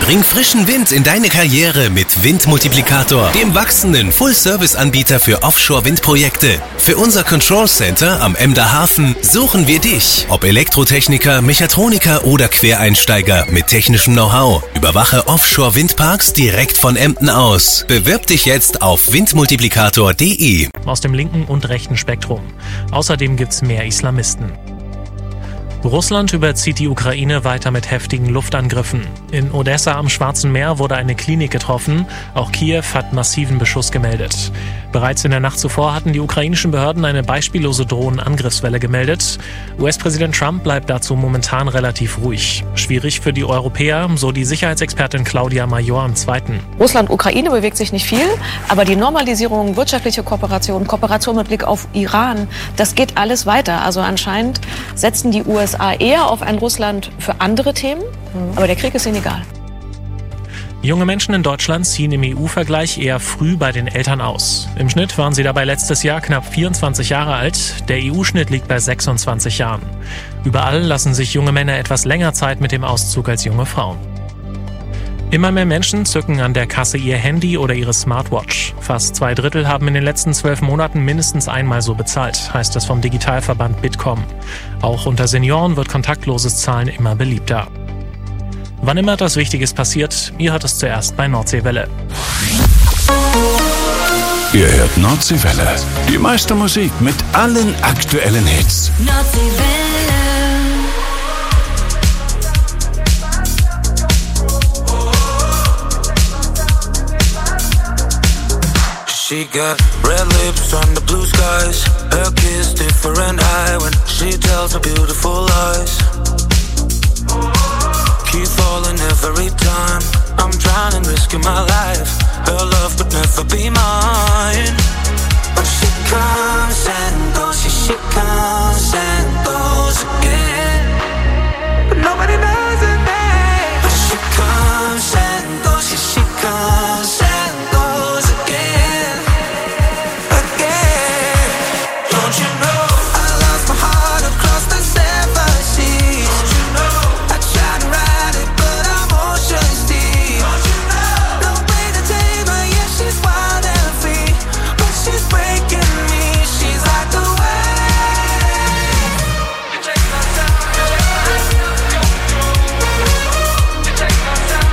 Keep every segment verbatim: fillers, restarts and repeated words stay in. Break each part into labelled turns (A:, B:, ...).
A: Bring frischen Wind in deine Karriere mit Windmultiplikator, dem wachsenden Full-Service-Anbieter für Offshore-Windprojekte. Für unser Control Center am Emder Hafen suchen wir dich. Ob Elektrotechniker, Mechatroniker oder Quereinsteiger mit technischem Know-how. Überwache Offshore-Windparks direkt von Emden aus. Bewirb dich jetzt auf windmultiplikator punkt de.
B: Aus dem linken und rechten Spektrum. Außerdem gibt's mehr Islamisten. Russland überzieht die Ukraine weiter mit heftigen Luftangriffen. In Odessa am Schwarzen Meer wurde eine Klinik getroffen. Auch Kiew hat massiven Beschuss gemeldet. Bereits in der Nacht zuvor hatten die ukrainischen Behörden eine beispiellose Drohnenangriffswelle gemeldet. U S-Präsident Trump bleibt dazu momentan relativ ruhig. Schwierig für die Europäer, so die Sicherheitsexpertin Claudia Major am Zweiten.
C: Russland-Ukraine bewegt sich nicht viel, aber die Normalisierung, wirtschaftliche Kooperation, Kooperation mit Blick auf Iran, das geht alles weiter. Also anscheinend setzen die U S A eher auf ein Russland für andere Themen, aber der Krieg ist ihnen egal.
B: Junge Menschen in Deutschland ziehen im E U-Vergleich eher früh bei den Eltern aus. Im Schnitt waren sie dabei letztes Jahr knapp vierundzwanzig Jahre alt. Der E U-Schnitt liegt bei sechsundzwanzig Jahren. Überall lassen sich junge Männer etwas länger Zeit mit dem Auszug als junge Frauen. Immer mehr Menschen zücken an der Kasse ihr Handy oder ihre Smartwatch. Fast zwei Drittel haben in den letzten zwölf Monaten mindestens einmal so bezahlt, heißt es vom Digitalverband Bitkom. Auch unter Senioren wird kontaktloses Zahlen immer beliebter. Wann immer etwas Wichtiges passiert, ihr hört es zuerst bei Nordseewelle.
D: Ihr hört Nordseewelle. Die meiste Musik mit allen aktuellen Hits.
E: Nordseewelle.
F: She got red lips on the blue skies. Her kiss different high when she tells her beautiful lies. Keep falling every time. I'm drowning, risking my life. Her love could never be mine. But she comes and goes, yeah, she comes and goes again. But nobody knows her name. But she comes and goes, yeah, she comes and goes again. Again. Don't you know I lost my heart across the seven seas? Don't you know I tried to ride it, but I'm ocean deep. Don't you know no way to tame her, yeah, she's wild and free, but she's breaking me. She's like a wave. You take my time, you take my time, you take my time,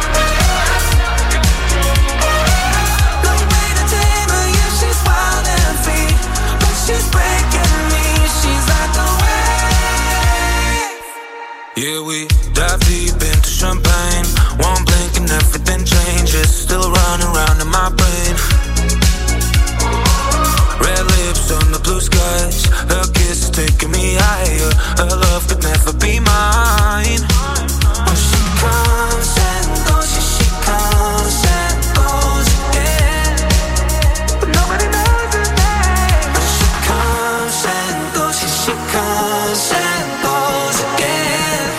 F: no way to tame her, yeah, she's wild and free, but she's breaking me. She's like a wave. Yeah, we dive deep into champagne. One blink and everything changes. Still running around in my brain. Red lips on the blue skies. Her kiss is taking me higher. Her love could never be mine. But she comes and goes, yeah, she comes and goes again. But nobody knows her name. But she comes and goes, yeah, she comes and goes again.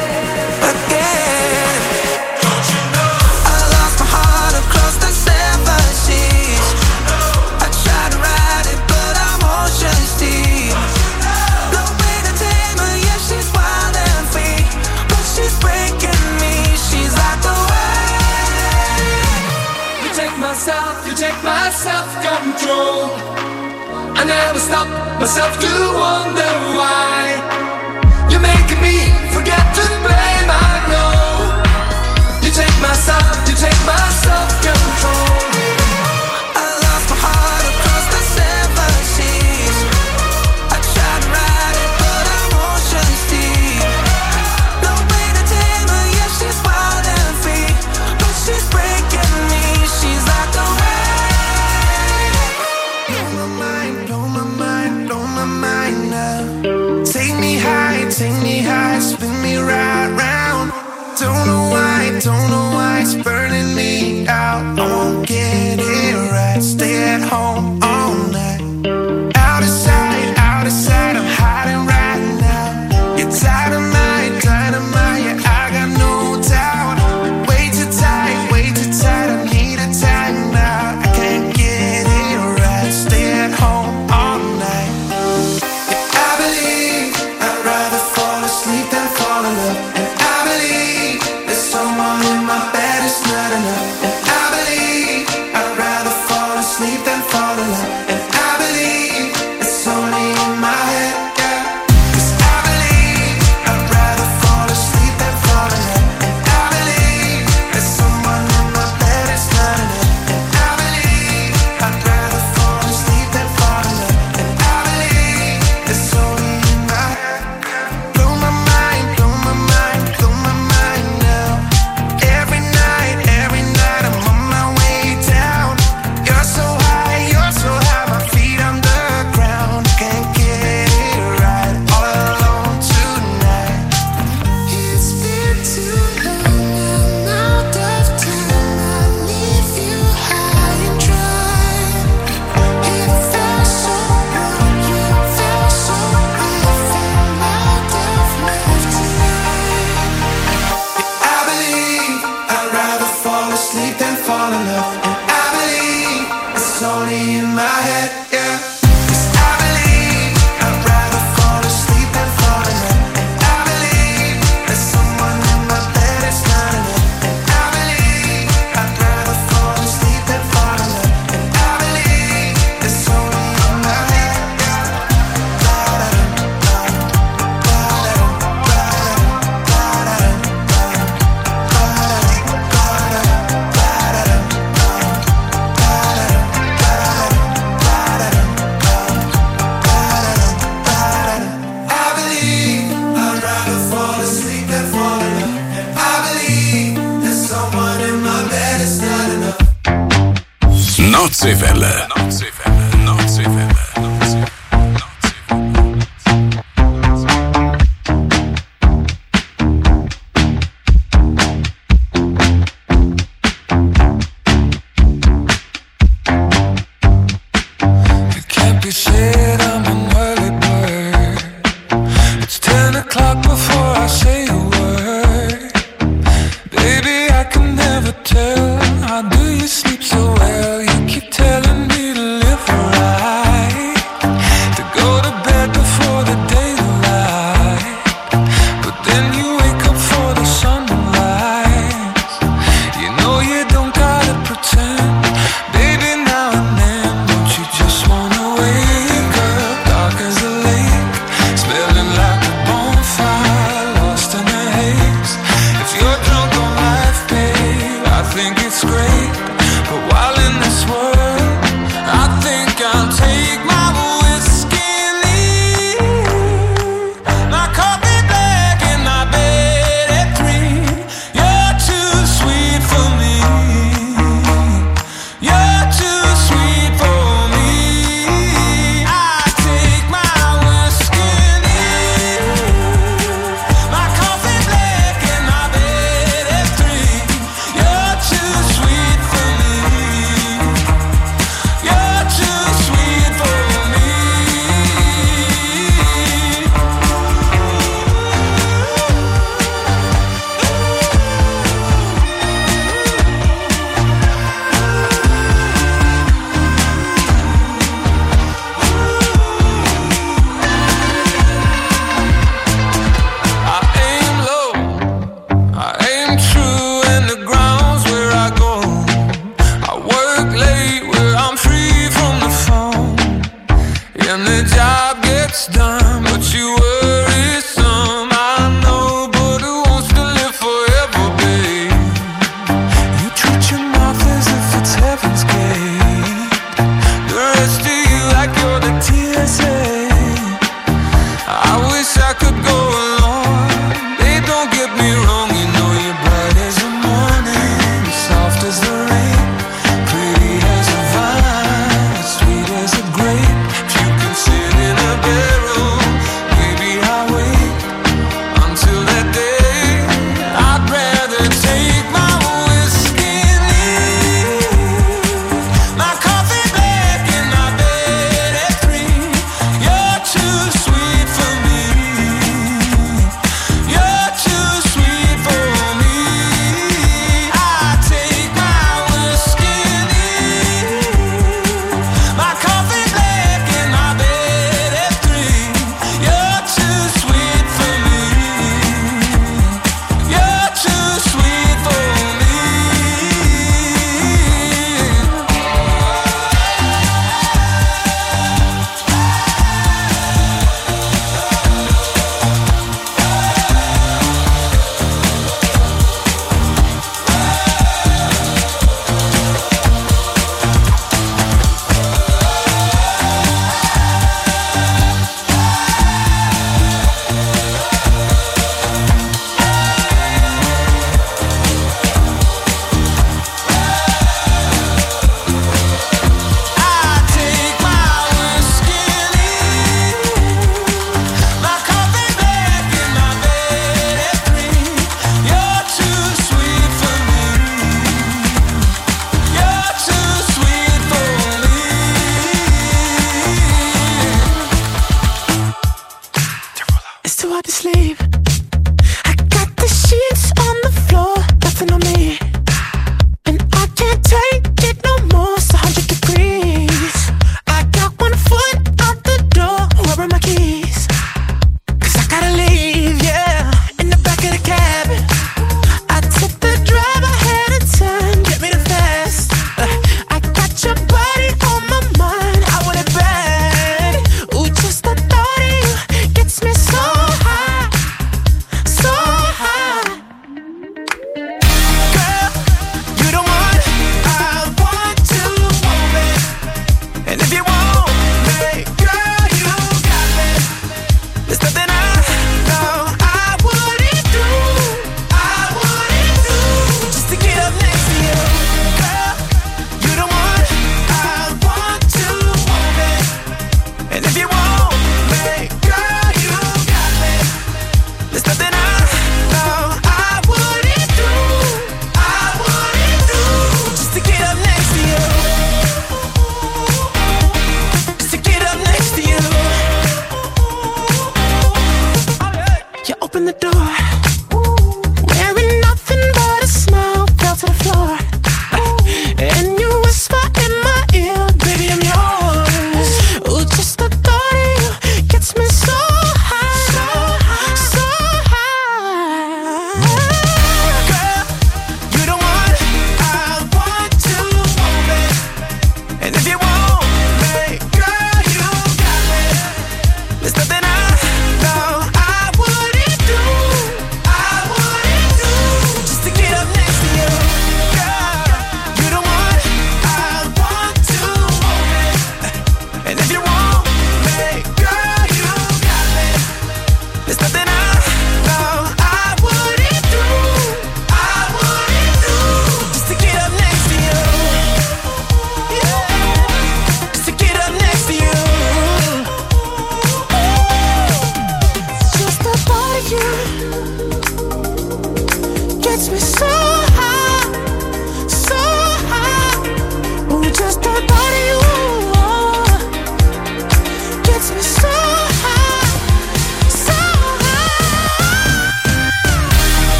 F: Again. Don't you know I lost my heart across the seven seas? I tried to ride it, but I'm ocean deep. No way to tame her, yeah, she's wild and free, but she's breaking me. She's like a wave.
G: You take myself, you take my self-control. I never stop myself to wonder why. You're making me forget to blame, I know. You take my self, you take my self-control.
F: I lost my heart across the seven seas. I tried to ride it, but I'm ocean deep. No way to tame her, yeah, she's wild and free, but she's breaking me. She's like a wave.
H: Blow my mind, blow my mind, blow my mind now. Take me high, take me high, spin me right round. Don't know why, don't know why it's burning me out. I won't get it right, stay at home all night. Out of sight, out of sight, I'm hiding right now. You're dynamite, dynamite, yeah, I got no doubt. Way too tight, way too tight, I need a time out. I can't get it right, stay at home all night. Yeah, I believe I'd rather fall asleep than fall in love. And I believe there's someone in my bed who's
D: Nordseewelle. Nordseewelle. Nordseewelle.
H: Sweet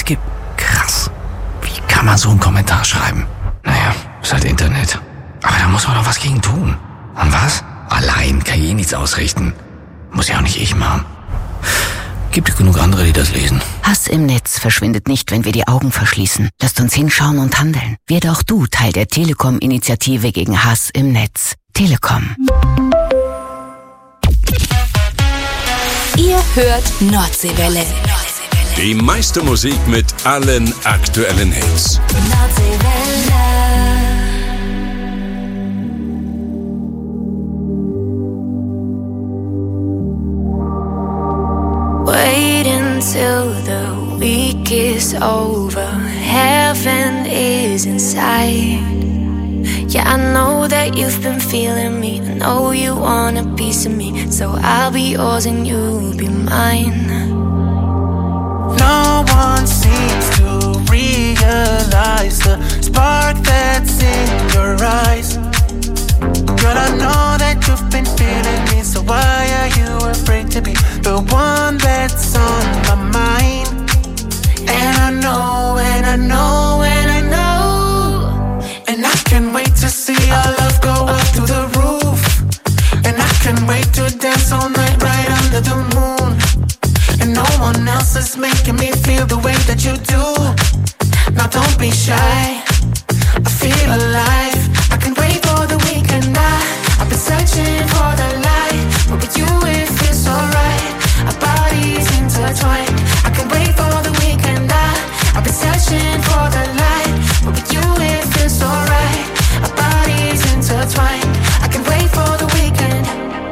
E: es gibt. Krass. Wie kann man so einen Kommentar schreiben? Naja, ist halt Internet. Aber da muss man doch was gegen tun. Und was? Allein kann ich eh nichts ausrichten. Muss ja auch nicht ich machen. Gibt es genug andere, die das lesen?
I: Hass im Netz verschwindet nicht, wenn wir die Augen verschließen. Lasst uns hinschauen und handeln. Werde auch du Teil der Telekom-Initiative gegen Hass im Netz. Telekom.
J: Ihr hört Nordseewelle.
D: Die meiste Musik mit allen aktuellen Hits.
J: Nordseewelle.
K: Wait until the week is over. Heaven is inside. Yeah, I know that you've been feeling me. I know you want a piece of me. So I'll be yours and you'll be mine.
H: No one seems to realize the spark that's in your eyes. Girl, I know that you've been feeling me. So why are you afraid to be the one that's on my mind? And I know, and I know, and I know. And I can't wait to see our love go up to the roof. And I can't wait to dance all night right under the moon. And no one else is making me feel the way that you do. Now don't be shy, I feel alive. I can't wait for the weekend. I, I've been searching for the light, but with you it feels alright. Our bodies intertwined. I can't wait for the weekend. I, I've been searching for the light, but with you it feels alright. Our bodies intertwined. I can't wait for the weekend.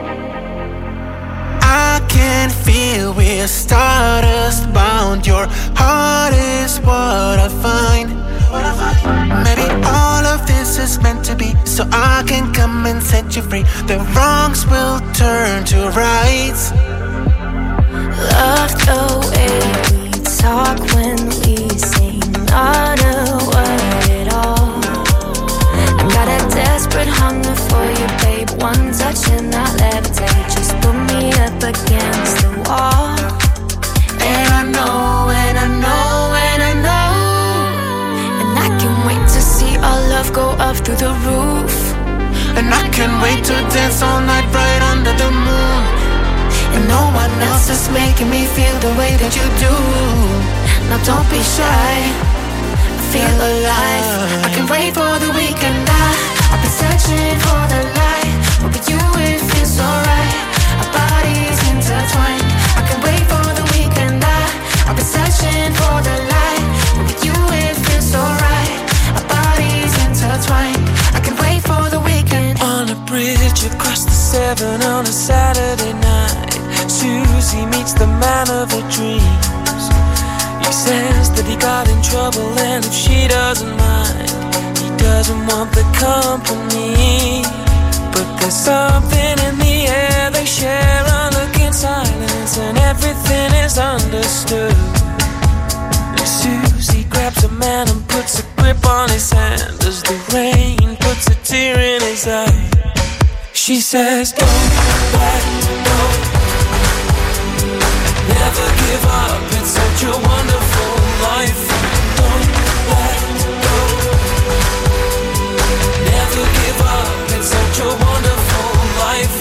H: I can feel we're stardust bound. Your heart is what I find. Maybe all of this is meant to be, so I can come and set you free. The wrongs will turn to rights.
K: Love the way we talk when we sing, not a word at all. I got a desperate hunger for you, babe. One touch and I'll levitate. Just put me up against the wall.
H: And I know, and I know, and I know.
K: And I can't wait to see our love go up through the roof.
H: And I can't wait to dance all night right under the moon. And no one else is making me feel the way that you do. Now don't be shy, I feel alive. I can't wait for the weekend. I, I've been searching for the light, but with you it feels alright. Our bodies intertwined. I can't wait for the weekend. I, I've been searching for the light, but with you it feels alright. Our bodies intertwined. I can't wait for the weekend.
L: On a bridge across the Severn on a Saturday night, Susie meets the man of her dreams. He says that he got in trouble and if she doesn't mind, he doesn't want the company. But there's something in the air, they share a look in silence and everything is understood. And Susie grabs a man and puts a grip on his hand as the rain puts a tear in his eye. She says, don't let go, never give up, it's such a wonderful life. Don't let go, never give up, it's such a wonderful life.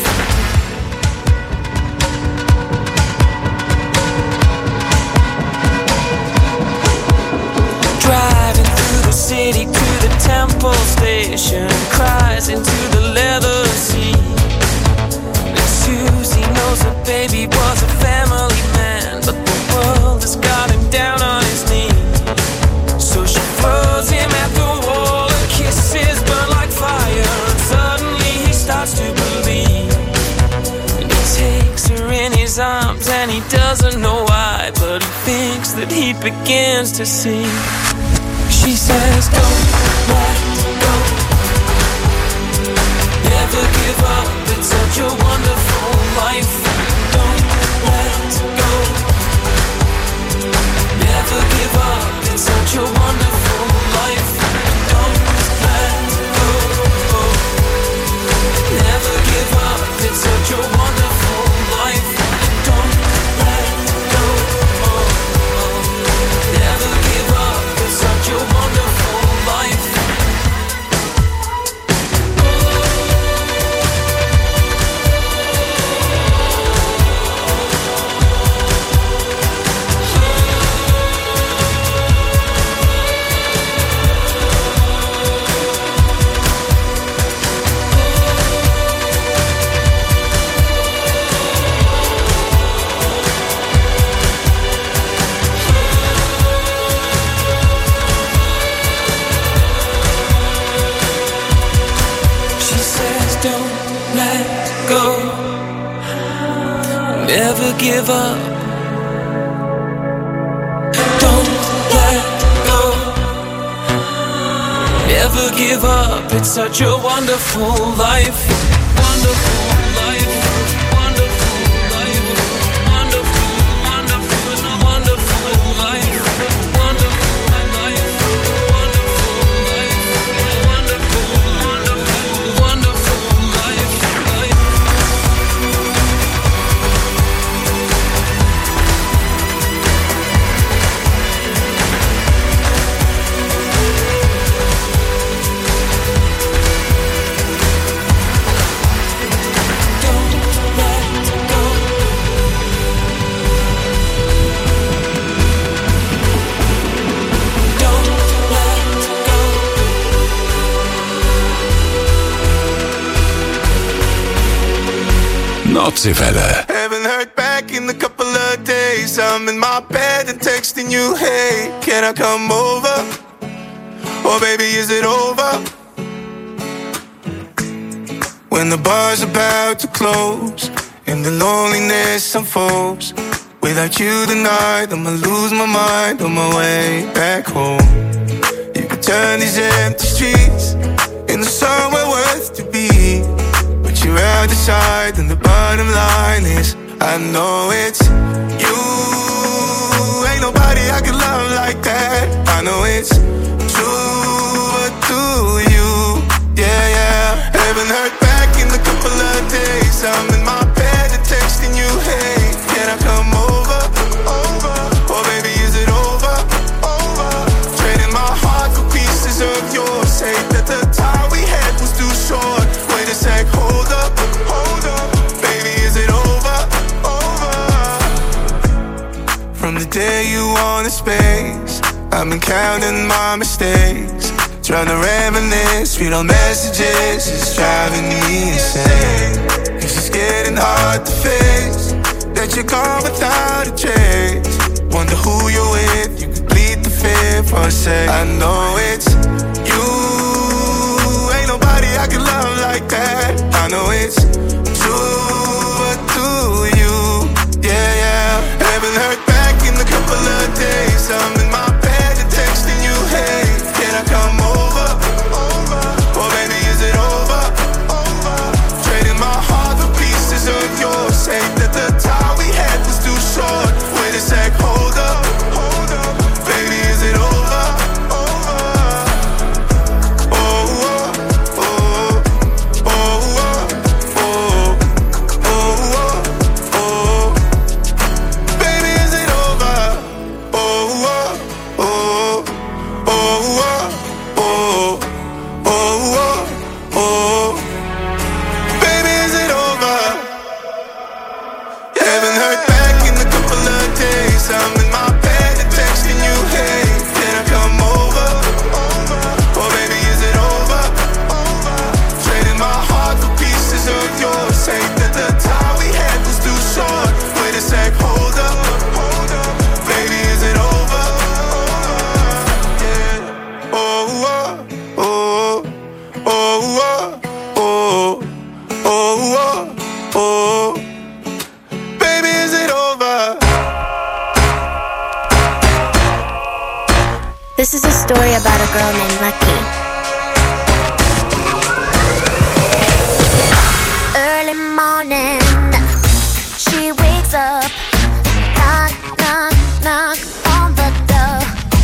L: Driving through the city to the Temple Station, cries into the leather seat. And Susie knows her baby was a family man, but the world has got him down on his knees. So she throws him at the wall and kisses burn like fire, and suddenly he starts to believe. And he takes her in his arms and he doesn't know why, but he thinks that he begins to see. She says, don't let go, never give up, it's such a wonderful life. Don't let go, never give up, it's such a wonderful life. Don't let go, never give up, it's such a wonderful life. Don't let go, never give up. go. Never give up. Don't let go. Never give up. It's such a wonderful life. Wonderful life. Wonderful life. Wonderful, wonderful, wonderful life. Wonderful life. Wonderful life. Wonderful, wonderful, wonderful life.
D: Nordseewelle.
H: Haven't heard back in a couple of days. I'm in my bed and texting you, hey, can I come over? Or baby, is it over? When the bar's about to close and the loneliness unfolds, without you tonight, I'ma lose my mind on my way back home. You could turn these empty streets into somewhere worth to be. You're out the side, and the bottom line is I know it's you. Ain't nobody I can love like that. I know it's true, but do you? Yeah, yeah. Haven't heard back in a couple of days. I'm in my bed and texting you, hey, can I come over? Over. Or baby, is it over? Over. Trading my heart for pieces of yours. Say that the time we had was too short. Wait a sec, hold up, hold up. Baby, is it over? Over. From the day you wanted space, I've been counting my mistakes. Trying to reminisce, read all messages, it's driving me insane. It's just getting hard to face that you're gone without a trace. Wonder who you're with, you could bleed the fifth or say I know it's you. Ain't nobody I can love like that. I know it's true, but do you? Yeah, yeah. Haven't heard back in a couple of days. I'm in my bed and texting you, hey, can I come over? Over. Or baby, is it over? Over. Trading my heart for pieces of yours. Say that the time we had was too short. Wait a sec, hold up, hold up. Baby, is it over? Over. Oh, oh, oh, oh, oh, oh, oh, oh. Baby, is it over? Oh, oh, oh, oh, oh, oh, oh, oh. Baby, is it over? Haven't heard back in a couple of days. I'm in my bed and texting you, hey, can I come over? Over. Or baby, is it over? Over. Trading my heart for pieces of yours. Say that the time we had was too short. Wait a sec, hold up, hold up. Baby, is it over? Yeah. Oh, oh, oh, oh, oh, oh, oh, oh. Baby, is it over?
K: This is a story about a girl named Lucky. Early morning, she wakes up, knock, knock, knock on the door.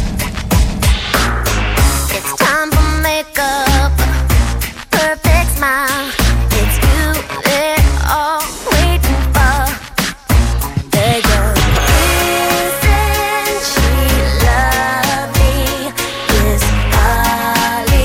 K: It's time for makeup, perfect smile. It's you they're all waiting for. They go, isn't she lovely? This Holly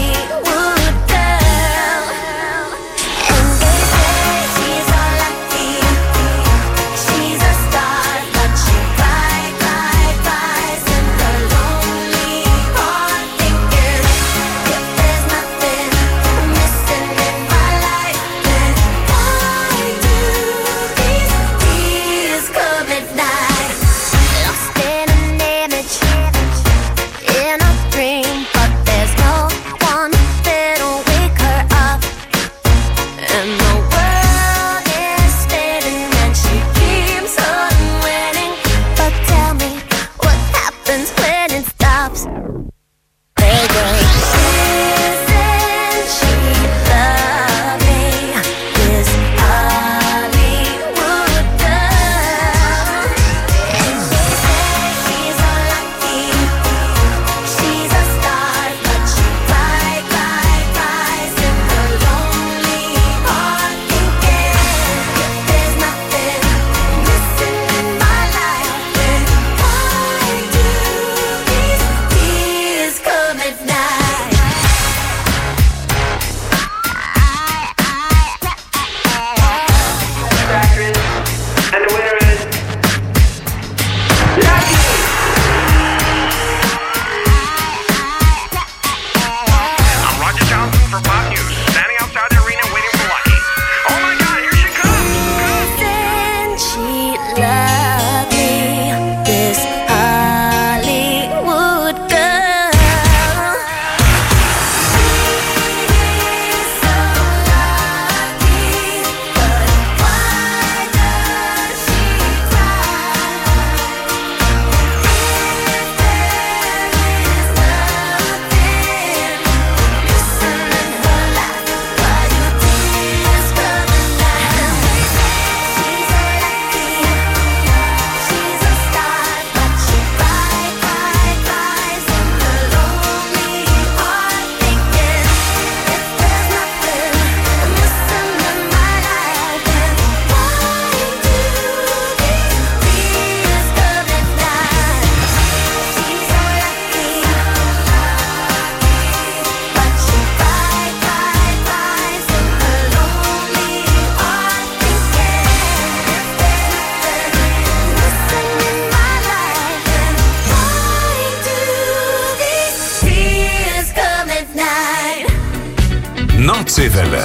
D: Nordseewelle.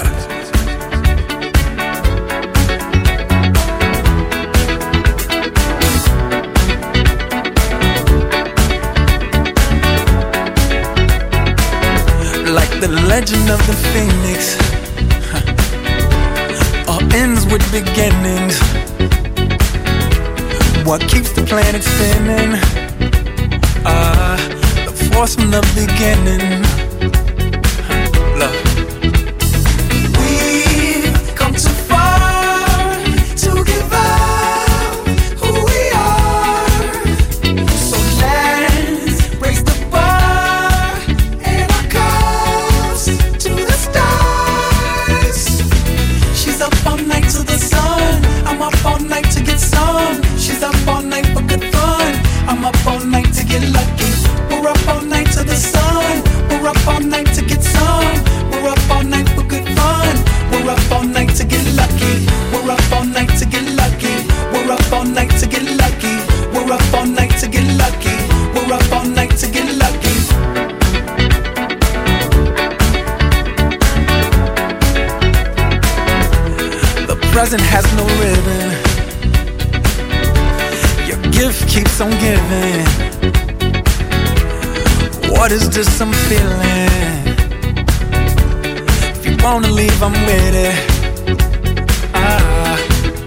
L: Like the legend of the phoenix, huh. All ends with beginnings. What keeps the planet spinning? Ah, uh, the force from the beginning. Huh. Love. We've come too far to give up who we are. So let's raise the bar and our cups to the stars. She's up all night to the sun. I'm up all night to get some. She's up all night for good fun. I'm up all night to get lucky. We're up all night to the sun. We're up all night to get some. We're up all night for good fun. We're up all night to get lucky. We're up all night to get lucky. We're up all night to get lucky. We're up all night to get lucky. We're up all night to get lucky. The present has no ribbon. Your gift keeps on giving. What is this I'm feeling? If you wanna leave, I'm with it. Ah.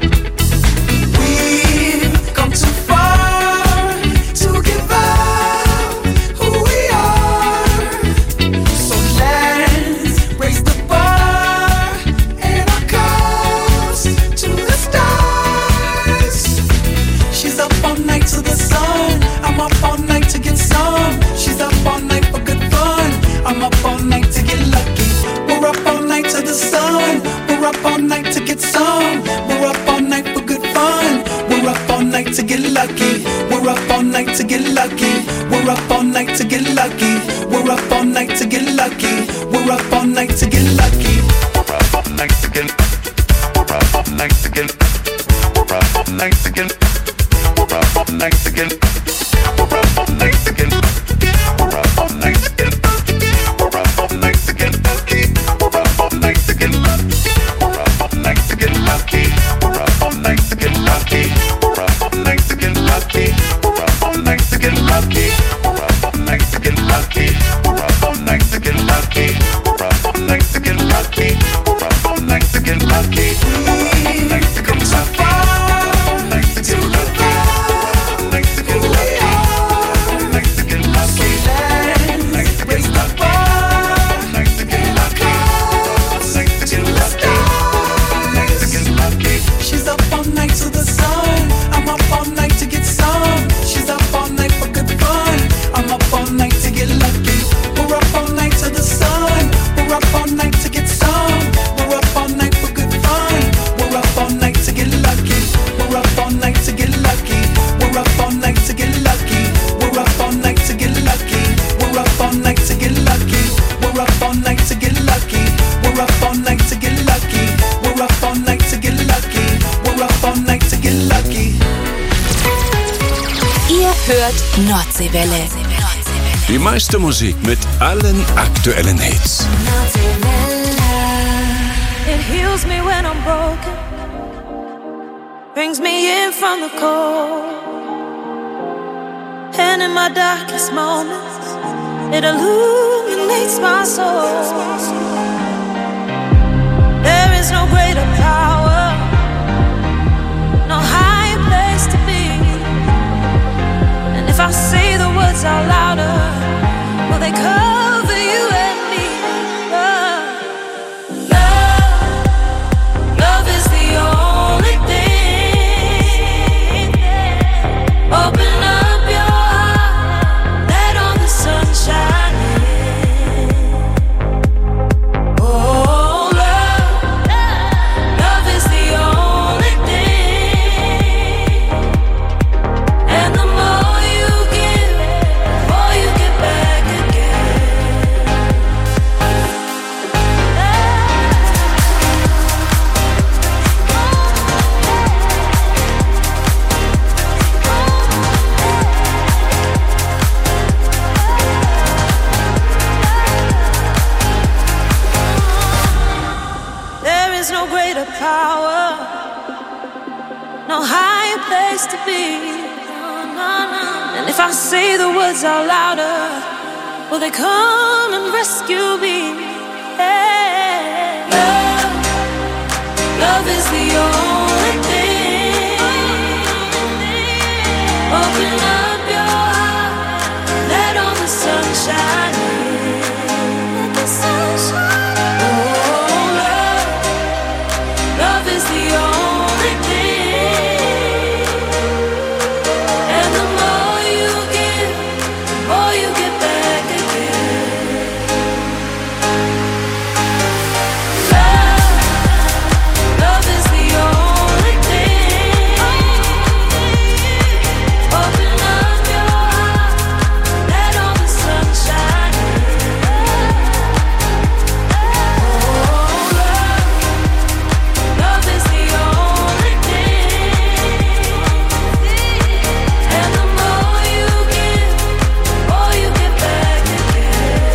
L: We've come too far to give up who we are. So let's raise the bar and our cups to the stars. She's up all night to the sun. I'm up all night to get some. She's up all night for good fun. I'm up all night to get lucky. We're up all night to the sun. We're up all night to get some. We're up all night for good fun. We're up all night to get lucky. We're up all night to get lucky. We're up all night to get lucky. We're up all night to get lucky. We're up all night to get lucky. We're up all night to get. We're up all night to get. We're up all night to get. We're up all night to get. We're up all night to get. We're up all night to get. We're up all night to get lucky. We're up all night to get lucky. We're up all night to get lucky. We're up all night to get lucky. We're up all night to get lucky. We're up all night to get lucky. We're up all night to get lucky. We're up all night to get lucky. We're up all night to get lucky. We're up all night to get lucky. We're up all night to get lucky.
J: Hört Nordseewelle.
D: Die meiste Musik mit allen aktuellen Hits.
K: It heals me when I'm broken, brings me in from the cold, and in my darkest moments, it illuminates my soul. There is no greater power, no higher place to be. And if I say the words out louder, will they cover you and me? Love, love, love is the only thing. Open up your heart, let all the sunshine in. Oh, love, love is
M: power, no higher place to be. And if I say the words out louder, will they come and rescue me? Yeah. Love, love is the only thing. Open up your heart, let all the sunshine in. Let the sunshine in. Oh, love, love is the only thing. And the more you give, the more you get back again. Love, love is the only thing. Open up your heart, let all the sunshine in. Oh, love, love is the only thing. And the more you give, the more you get back again.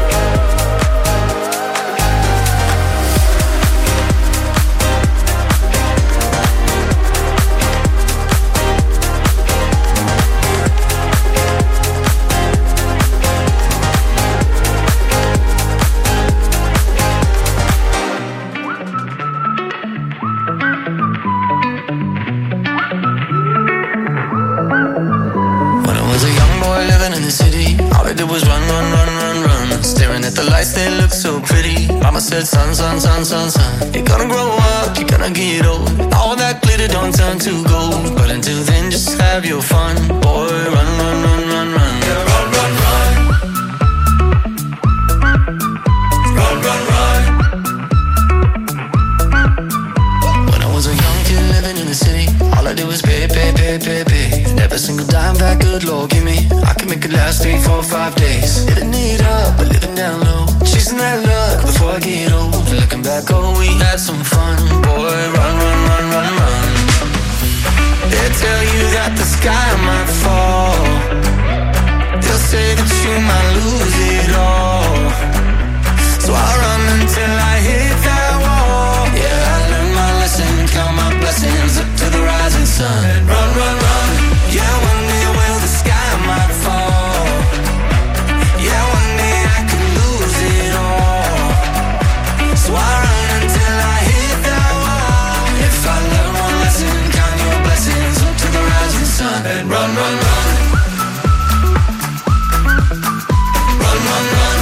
L: When I was a young boy living in the city, all I did was run, run, run, run, run. Staring at the lights, they looked so pretty. Mama said, son, son, son, son, son, you're gonna grow up, you're gonna get old. All that glitter don't turn to gold. But until then, just have your fun. Boy, run, run, run, run, run. Yeah, run, run, run. Run, run, run. When I was a young kid living in the city, all I did was pay, pay, pay, pay, pay. And every single dime that good Lord give me, I can make it last three, four, five days. Living it up, but living down low, chasing that luck before I get old. Looking back, oh, we had some fun. Boy, run, run, run, run, run. They tell you that the sky might fall. They'll say that you might lose it all. So I run until I hit that wall. Yeah, I learned my lesson, count my blessings up to the rising sun. Run, run, run. Yeah, one day will the sky might fall. Yeah, one day I could lose it all. So I run until I hit that wall. If I learn one lesson, count your blessings up to the rising sun. And run, run, run. Run, run, run.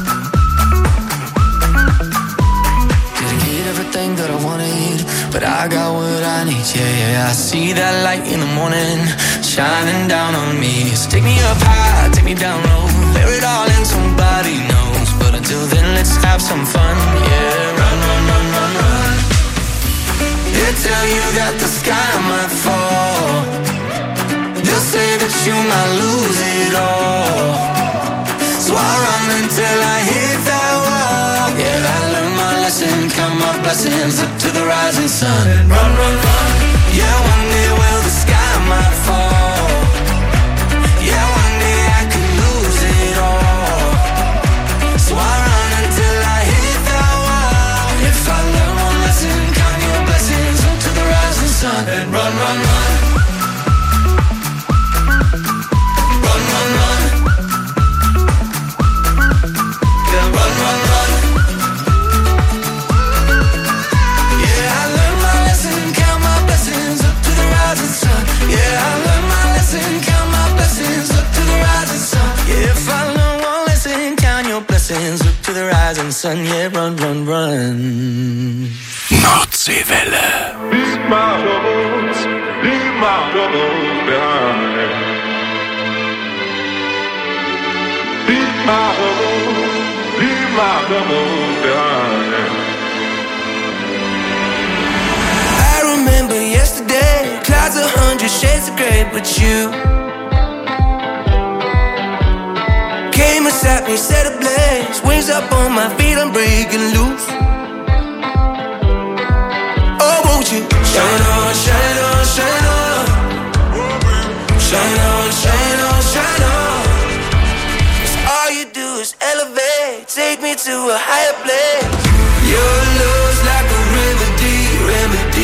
L: Didn't get everything that I wanted, but I got what I need, yeah, yeah. I see that light in the morning, shining down on me. So take me up high, take me down low, bear it all in, somebody knows. But until then, let's have some fun, yeah. Run, run, run, run, run. They tell you that the sky might fall. They'll say that you might lose it all. So I run until I hit that wall. Yeah, I learned my lesson, count my blessings up to the rising sun. And run, run, run. Yeah, one day will the sky might fall. Yeah, one day I could lose it all. So I run until I hit that wall. If I learn one lesson, count your blessings up to the rising sun. And run, run, run. Run, run, run. Yeah, run, run, run. Yeah, I learned my lesson, count my blessings up to the rising sun. Yeah, I learned my lesson, count my blessings up to the rising sun. Yeah, if I learn one lesson, count your blessings up to the rising sun. Yeah, run, run, run.
D: Nordseewelle.
N: Leave my troubles, leave my troubles behind. Leave my troubles, leave my troubles behind.
M: I remember yesterday, clouds a hundred shades of grey, but you came and sat me, set ablaze, wings up on my feet, I'm breaking loose. Oh, won't you shine on, shine on, shine on, shine on, shine on, shine on. 'Cause all you do is elevate, take me to a higher place. Your love's like a remedy, remedy.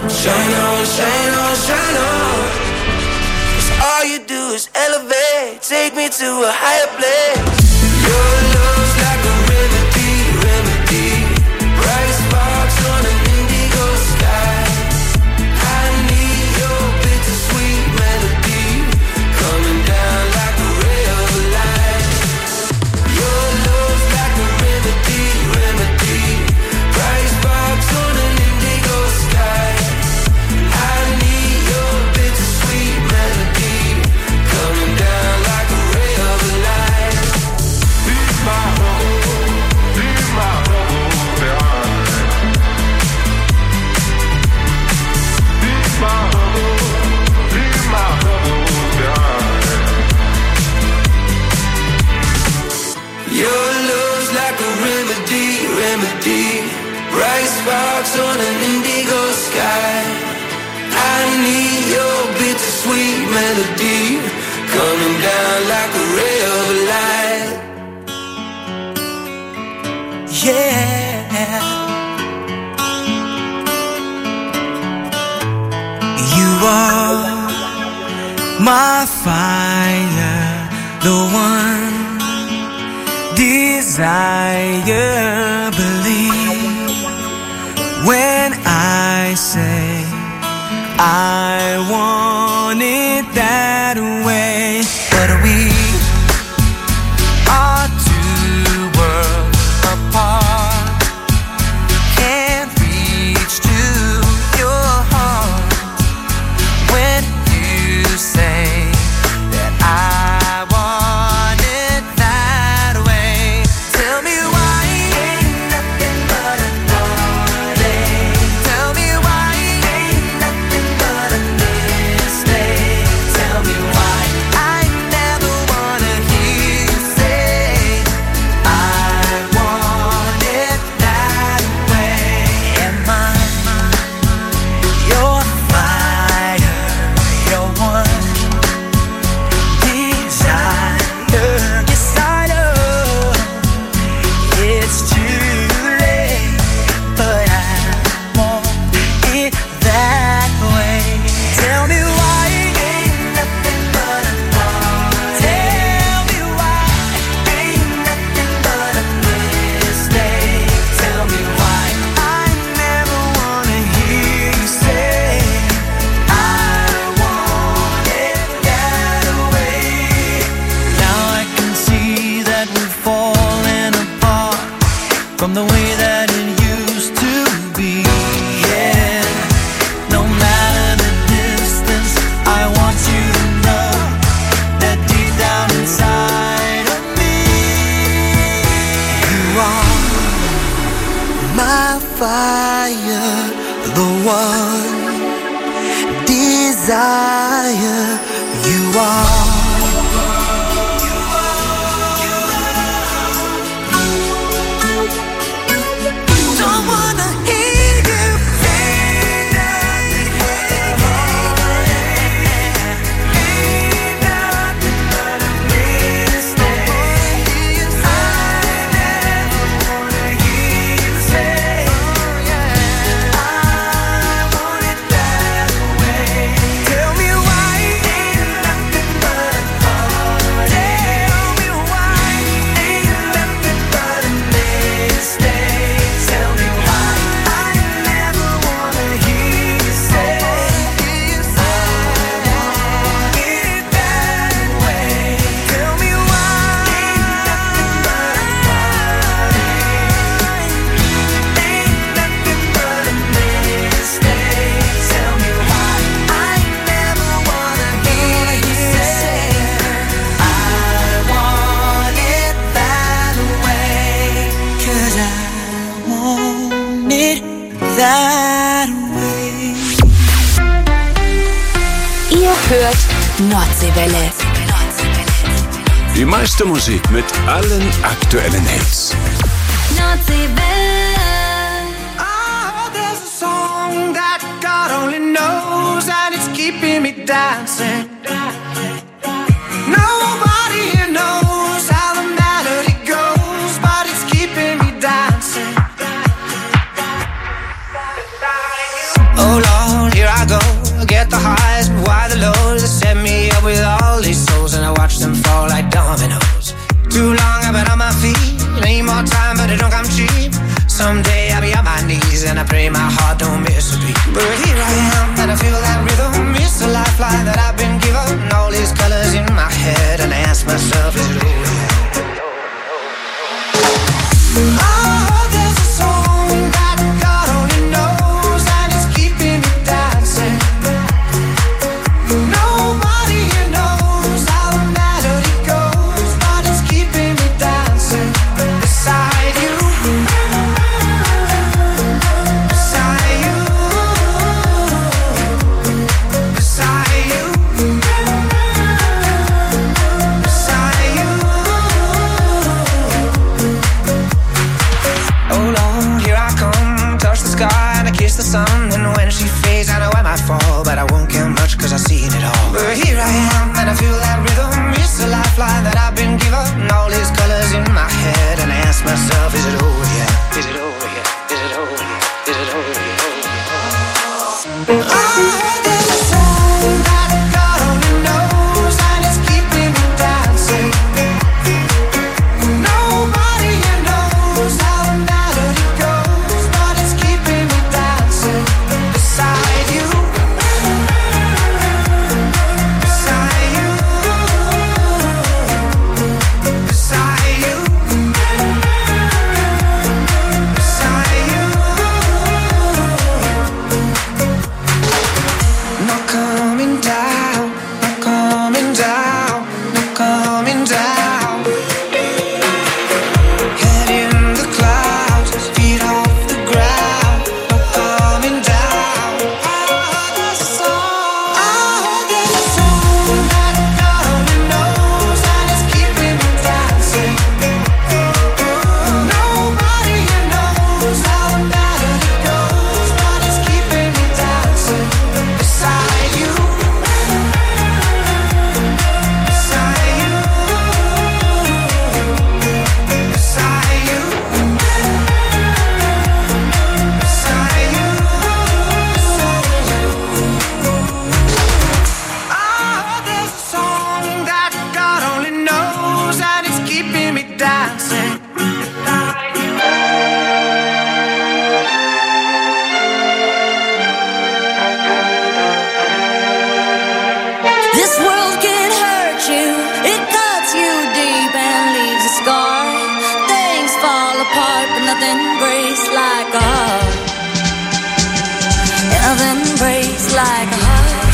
F: Shine on, shine on, shine on. 'Cause all you do is elevate, take me to a higher place. Your love's like a remedy, remedy. Bright sparks on an indigo sky. I need your bittersweet melody coming down like a ray of light. Your love's like a remedy, remedy. Bright sparks on an indigo sky. I need your bittersweet melody coming down like a ray of light. Leave my trouble, leave my trouble behind. Leave my trouble, leave my trouble behind. Your love's like a remedy, remedy. Bright sparks on an indigo sky. I need your bittersweet melody coming down like a ray of light.
O: Yeah, you are my fire, the one desire. Believe when I say I want it that way. But we are two worlds apart. Can't reach to your heart when you say that I want it that way. Tell me why ain't nothing but a heartache. Tell me why ain't nothing but a mistake. Tell me why I never wanna hear you say I want it that way. Am I your fire, your one desire? Yes, I know it's too late, but I want it that way. Tell me why ain't nothing but a heartache. Tell me why ain't nothing but a mistake. Tell me why I never wanna hear you say I want it that way. Now I can see that we've fallen apart from the way that it used to be. Yeah, no matter the distance, I want you to know that deep down inside of me, you are my fire, the one desire. You are. Don't wanna hear you say nothing. Ain't nothing but a mistake. I never wanna hear you say I want it that way. Tell me why ain't nothing but a heartache. Tell me why ain't nothing but a mistake. Tell me why I never wanna hear you say I want it that way. Tell me why ain't nothing but a heartache. Ain't nothing but a mistake. Tell me why I never wanna hear you say I want it that way. 'Cause I want it that way.
J: Ihr hört Nordseewelle.
D: Die meiste Musik mit allen aktuellen Hits.
J: Nordseewelle.
O: Oh, there's a song that God only knows, and it's keeping me dancing. Nobody here knows how the melody goes, but it's keeping me dancing. Oh Lord,
P: forget the highs, but why the lows that set me up with all these souls, and I watch them fall like dominoes. Too long I've been on my feet, need more time but it don't come cheap. Someday I'll be on my knees and I pray my heart don't miss a beat. But here I am and I feel that rhythm, it's a lifeline that I've been given. All these colors in my head and I ask myself, is it over yet? Oh, there's a song that God only knows and it's keeping me dancing. Nobody here knows how the melody goes, but it's keeping me dancing beside you. Beside you. Beside you. Beside you. Oh Lord, here I come, touch the sky and I kiss the sun. And when she fades I know I might fall, but I won't care much cause I've seen it all. But here I am and I feel that rhythm, it's a lifeline that I've been given. All these colors in my head and I ask myself, is it over yet? Is it over yet? Is it over yet? Is it over yet? Oh, there's a song that God only knows and it's keeping me dancing. Nobody here knows how the melody goes, but it's keeping me dancing beside you. Beside you. Beside you. Beside you. Not coming down, not coming down, not coming down. Head in the clouds, feet off the ground, not coming down. Oh, there's a song, oh, there's a song that God only knows and it's keeping me dancing. Nobody here knows how the melody goes, but it's keeping me dancing beside you. Beside you. Beside you. Beside you. Oh, there's a song that God only knows and it's keeping me dancing.
M: This world can hurt you, it cuts you deep and leaves a scar. Things fall apart, but nothing breaks like a heart. And nothing breaks like a heart.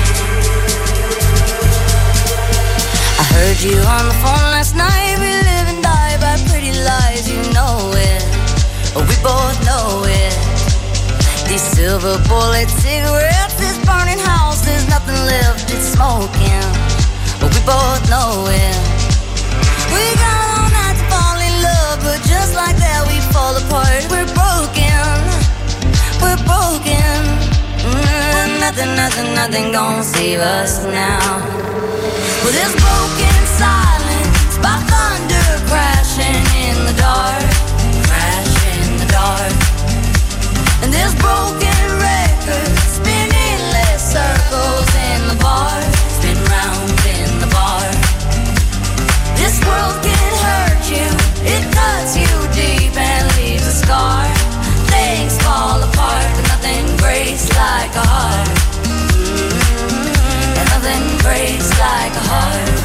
M: I heard you on the phone last night. We live and die by pretty lies, you know it. We both know it. These silver bullet cigarettes, this burning house, there's nothing left, it's smoking. But we both know it. We got all night to fall in love, but just like that we fall apart. We're broken, we're broken. Mm, nothing, nothing, nothing gonna save us now. Well, this broken silence by thunder crashing in the dark, crash in the dark. And this broken record spinning less circles in the bar, spin round in the bar. This world can hurt you, it cuts you deep and leaves a scar. Things fall apart, but nothing breaks like a heart. Mm-hmm. And nothing breaks like a heart.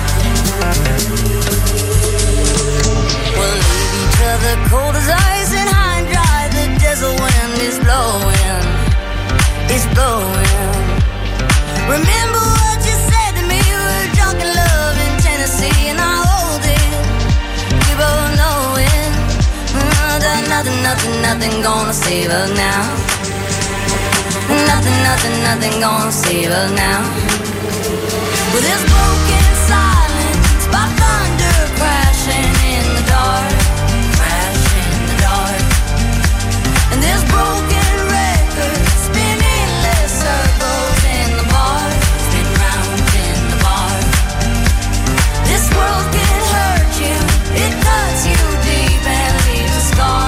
M: We'll leave each other cold as ice and high and dry. The desert wind is blowing, it's blowing. Remember what you said to me, we were drunk in love in Tennessee, and I hold it, we both know it. Mm, that nothing, nothing, nothing gonna save us now. Nothing, nothing, nothing gonna save us now. With this broken silence by thunder crashing in the dark, crash in the dark. And this broken record spinning less circles in the bar, spin round in the bar. This world can hurt you, it cuts you deep and leaves a scar.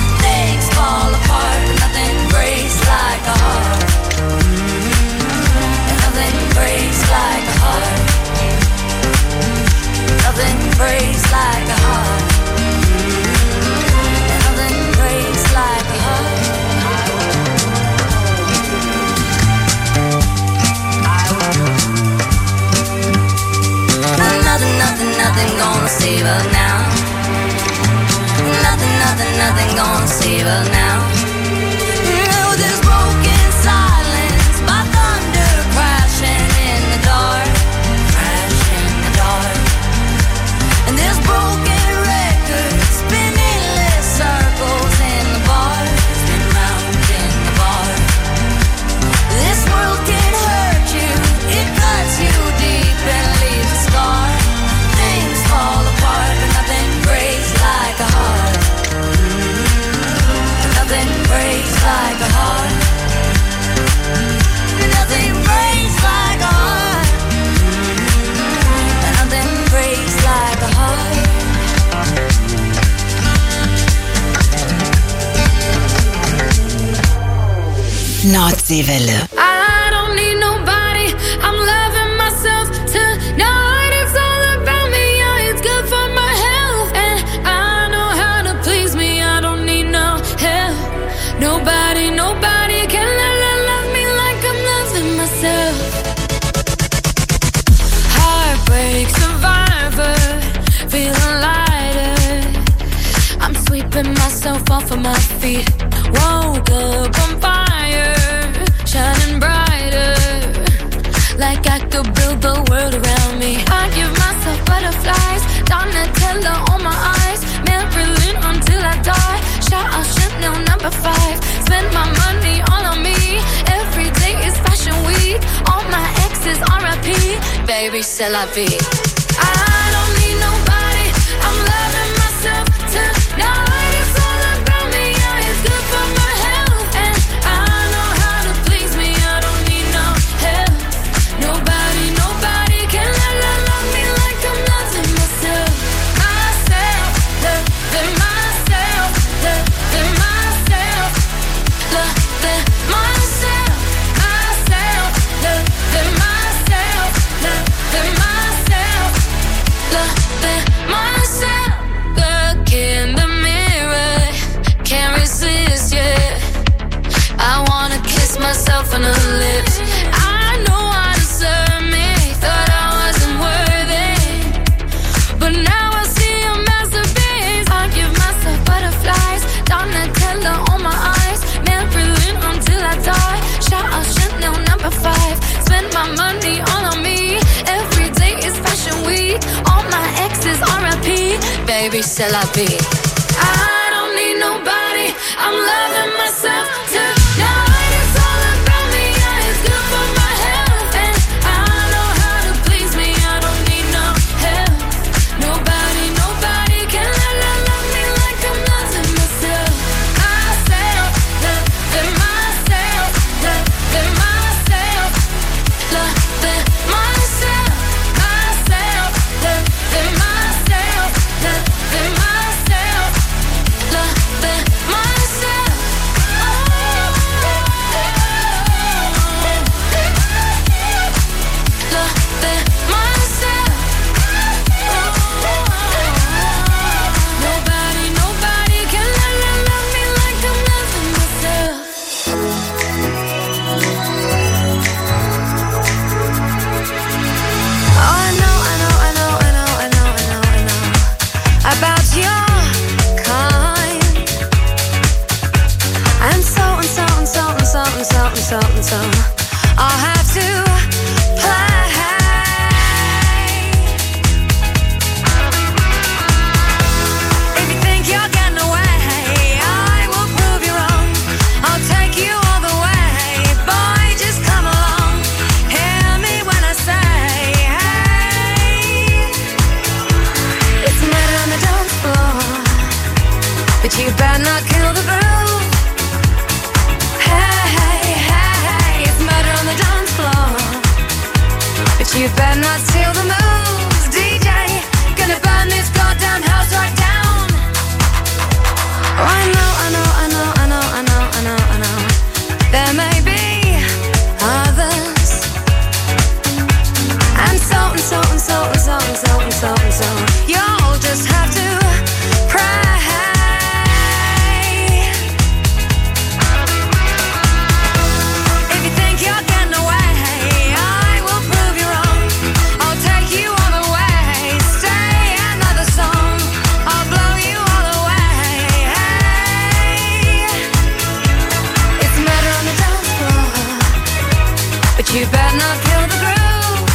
M: Things fall apart, but nothing breaks like a heart. Mm-hmm.
Q: save us now. Nothing, nothing, nothing gonna save us now. Now this broken silence, by thunder crashing in the dark, crashing in the dark. And this broken record spinning endless circles in the bar, spin round in the bar. This world can hurt you, it cuts you deep and leaves a scar. Things fall apart, but nothing breaks like a heart. Nothing breaks like a heart. Nothing breaks like a heart. Nothing breaks like a heart.
J: Nordseewelle.
M: I don't need nobody, I'm loving myself tonight. It's all about me, yeah, it's good for my health. And I know how to please me, I don't need no help. Nobody, nobody can love, love, love me like I'm loving myself. Heartbreak survivor, feeling lighter. I'm sweeping myself off of my feet. Woke up on fire, shining brighter, like I could build the world around me. I give myself butterflies, Donatella on my eyes, Marilyn until I die. Shout out Chanel number five, spend my money all on me. Every day is fashion week, all my exes R I P. Baby, c'est la vie. I don't need nobody, I'm loving myself tonight. It's all about me, yeah, it's good for my health. And I know how to please me, I don't need no help. Nobody, nobody can love, love, love me like I'm loving myself. Myself, loving myself, loving myself, loving myself, myself, loving myself, loving myself, loving myself. Look in the mirror, can't resist, yeah. I wanna kiss myself on the lips. I know I deserve me, thought I wasn't worthy, but now I see a masterpiece. I give myself butterflies, Donatella on my eyes, Marilyn until I die. Shout out Chanel number five, spend my money all on me. Every day is fashion week, all my exes R I P. Baby, c'est la vie. I don't need nobody, I'm loving myself tonight. It's all about me, yeah, it's good for my health. And I know how to please me, I don't need no help. Nobody, nobody can love, love, love me like I'm loving myself. Myself, loving myself, loving myself, loving myself, myself, loving myself, loving myself, loving myself. Loving myself. Nobody, nobody can love, love, love me like I'm loving myself. Oh, I know, I know, I know, I know, I know, I know, I know about your kind. And so and so and so and so and so and so and so I'll have to play. If you think you're getting away, I will prove you wrong. I'll take you all the way. Boy, just come along. Hear me when I say, hey, it's a murder on the dance floor, but you better not kill the groove. Hey, hey, hey, hey, it's murder on the dance floor, but you better not steal the moves. D J, gonna burn this goddamn house right down. Oh, I know, I know, I know, I know, I know, I know, I know. There may be others, and so and so and so and so and so and so and so. You'll just have to pray. If you think you're getting away, I will prove you wrong. I'll take you all the way. Stay another song.
Q: you better not kill the groove.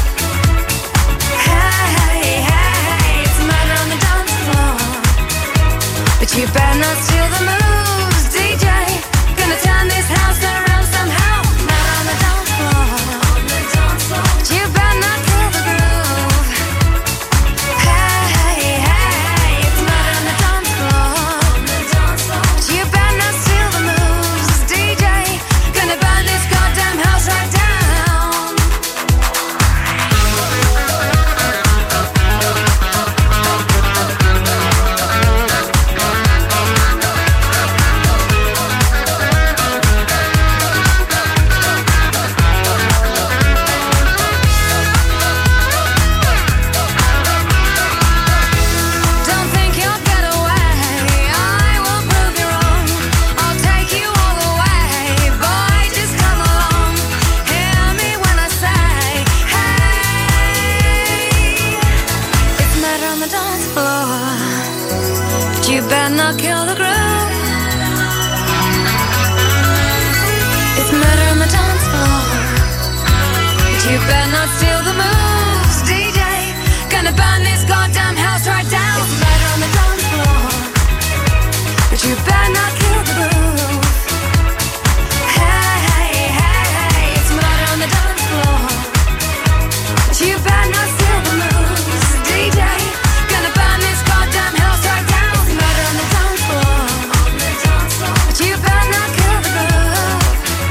Q: Hey, hey, it's murder on the dance floor. But you better not steal the moves, D J. Gonna turn this house around somehow. Murder on the dance floor. But you better not kill the groove. Hey, hey, it's murder on the dance floor. But you better not steal the moves, D J. Gonna burn this goddamn house right down. Don't think you'll get away. I will prove you wrong. I'll take you all the way. Boy, just come along. Hear me when I say, hey, it's murder on the dance floor. But you better not kill the groove. It's murder on the dance floor. But you better not steal the moves, D J. Gonna burn this goddamn house right down. It's murder on the dance floor. But you better not kill the groove. Hey, hey, hey, it's murder on the dance floor. But you better not steal the moves, D J. Gonna burn this goddamn house right down. It's murder on the dance floor. But you better not kill the groove.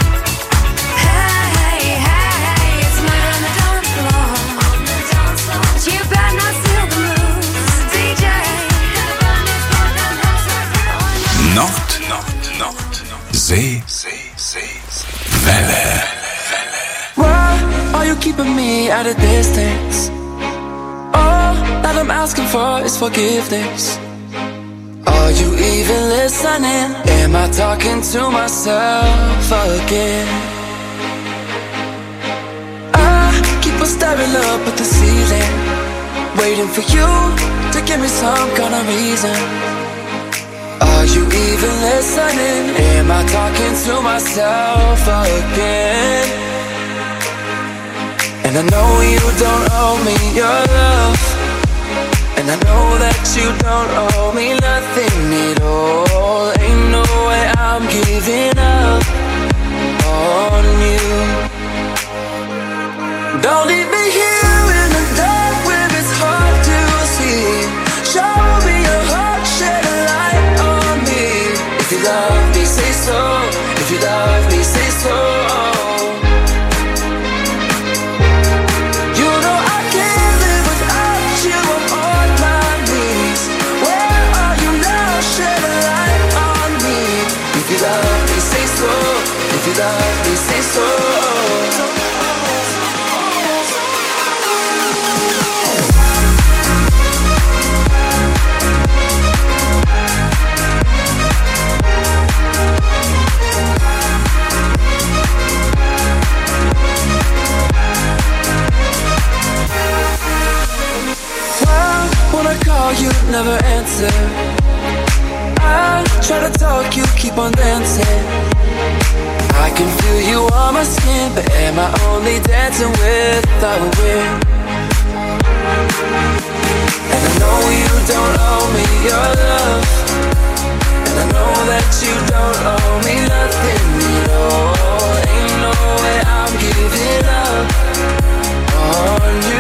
Q: Hey, hey, it's murder on the dance floor. But you better not steal the moves, D J. Gonna burn this goddamn house right down.
D: Nord, Nord, Nord, See, See, See, Welle.
L: Why are you keeping me at a distance? All that I'm asking for is forgiveness. Are you even listening? Am I talking to myself again? I keep on staring up at the ceiling, waiting for you to give me some kind of reason. Are you even listening? Am I talking to myself again? And I know you don't owe me your love, and I know that you don't owe me nothing at all. Ain't no way I'm giving up on you. Don't leave me here in the dark where it's hard to see. Show me your heart, shed a light on me. If you love me, say so. If you love me, say so. You know I can't live without you. I'm on my knees. Where are you now? Shed a light on me. If you love me, say so. If you love me, say so. When I call you, never answer. I try to talk, you keep on dancing. I can feel you on my skin, but am I only dancing without a wind? And I know you don't owe me your love, and I know that you don't owe me nothing at all. Ain't no way I'm giving up on you.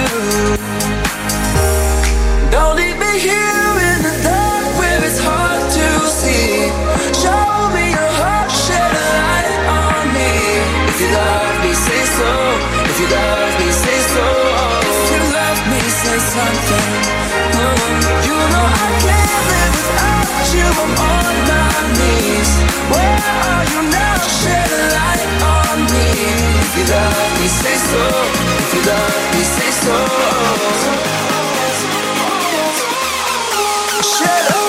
L: Don't leave me here in the dark where it's hard to see. Show me your heart, shed a light on me. If you love me, say so. If you love me, say so. If you love me, say something. Mm. You know I can't live without you. I'm on my knees. Where are you now? Shed a light on me. If you love me, say so. If you love me, say so. Shed a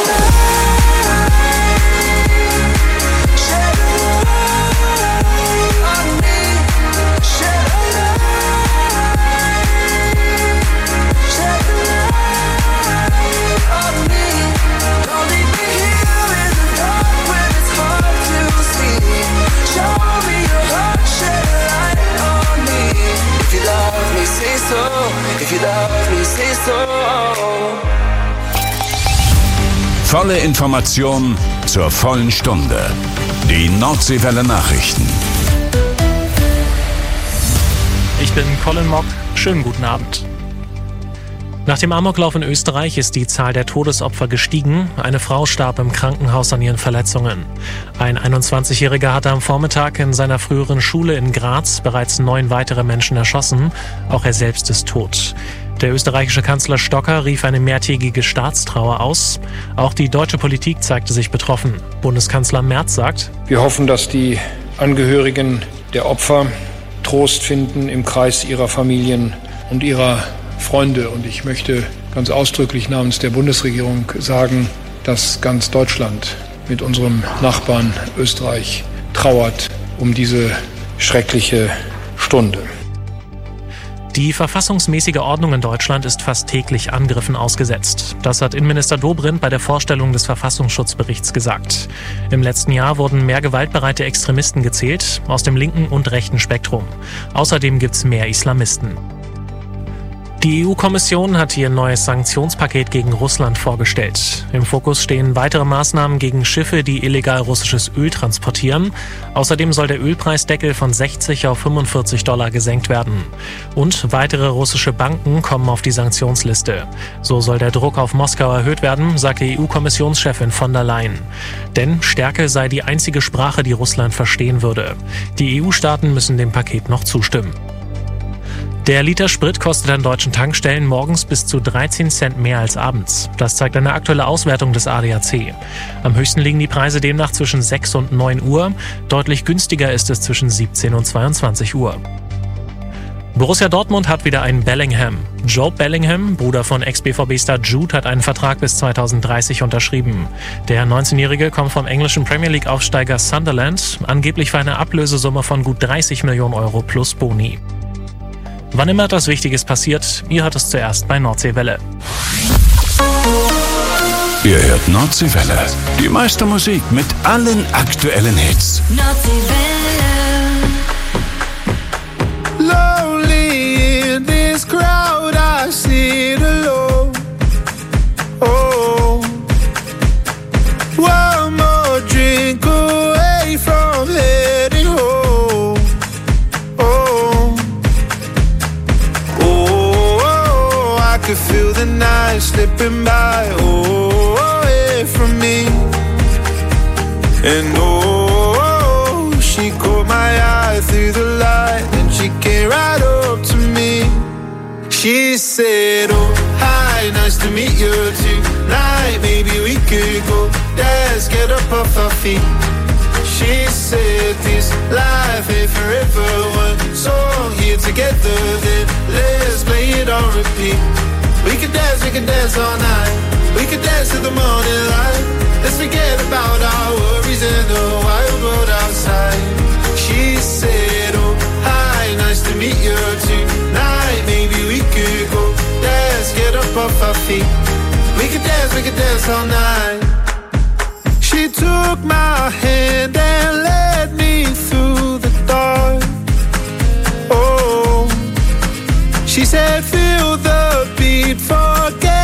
L: light, shed a light on me. Shed a light, shed a light on me. Don't leave me here in the dark where it's hard to see. Show me your heart, shed a light on me. it up, please say so.
D: Volle Information zur vollen Stunde. Die Nordseewelle Nachrichten.
B: Ich bin Colin Mock. Schönen guten Abend. Nach dem Amoklauf in Österreich ist die Zahl der Todesopfer gestiegen. Eine Frau starb im Krankenhaus an ihren Verletzungen. Ein einundzwanzigjähriger hatte am Vormittag in seiner früheren Schule in Graz bereits neun weitere Menschen erschossen. Auch er selbst ist tot. Der österreichische Kanzler Stocker rief eine mehrtägige Staatstrauer aus. Auch die deutsche Politik zeigte sich betroffen. Bundeskanzler Merz sagt:
R: Wir hoffen, dass die Angehörigen der Opfer Trost finden im Kreis ihrer Familien und ihrer Freunde. Und ich möchte ganz ausdrücklich namens der Bundesregierung sagen, dass ganz Deutschland mit unserem Nachbarn Österreich trauert um diese schreckliche Stunde.
B: Die verfassungsmäßige Ordnung in Deutschland ist fast täglich Angriffen ausgesetzt. Das hat Innenminister Dobrindt bei der Vorstellung des Verfassungsschutzberichts gesagt. Im letzten Jahr wurden mehr gewaltbereite Extremisten gezählt, aus dem linken und rechten Spektrum. Außerdem gibt's mehr Islamisten. Die E U-Kommission hat ihr neues Sanktionspaket gegen Russland vorgestellt. Im Fokus stehen weitere Maßnahmen gegen Schiffe, die illegal russisches Öl transportieren. Außerdem soll der Ölpreisdeckel von sechzig auf fünfundvierzig Dollar gesenkt werden. Und weitere russische Banken kommen auf die Sanktionsliste. So soll der Druck auf Moskau erhöht werden, sagte E U-Kommissionschefin von der Leyen. Denn Stärke sei die einzige Sprache, die Russland verstehen würde. Die E U-Staaten müssen dem Paket noch zustimmen. Der Liter Sprit kostet an deutschen Tankstellen morgens bis zu dreizehn Cent mehr als abends. Das zeigt eine aktuelle Auswertung des A D A C. Am höchsten liegen die Preise demnach zwischen sechs und neun Uhr. Deutlich günstiger ist es zwischen siebzehn und zweiundzwanzig Uhr. Borussia Dortmund hat wieder einen Bellingham. Joe Bellingham, Bruder von Ex-B V B-Star Jude, hat einen Vertrag bis zweitausenddreißig unterschrieben. Der neunzehnjährige kommt vom englischen Premier League-Aufsteiger Sunderland, angeblich für eine Ablösesumme von gut dreißig Millionen Euro plus Boni. Wann immer etwas Wichtiges passiert, ihr hört es zuerst bei Nordseewelle.
D: Ihr hört Nordseewelle. Die meiste Musik mit allen aktuellen Hits.
H: Lonely in this crowd, I sit alone. Oh, one more drink away from heading home. Oh, oh, oh, I could feel the night slipping by. Oh, away from me. And oh, she caught my eye through the light, and she came right up to me. She said, oh, hi, nice to meet you tonight. Maybe we could go dance, get up off our feet. She said, this life ain't forever. One song here together, then let's play it on repeat. We could dance, we could dance all night. We could dance to the morning light. Let's forget about our worries in the wild world outside. She said, oh, hi, nice to meet you tonight. Maybe we could go dance, get up off our feet. We could dance, we could dance all night. She took my hand and led me through the dark. Oh, she said, feel the beat, forget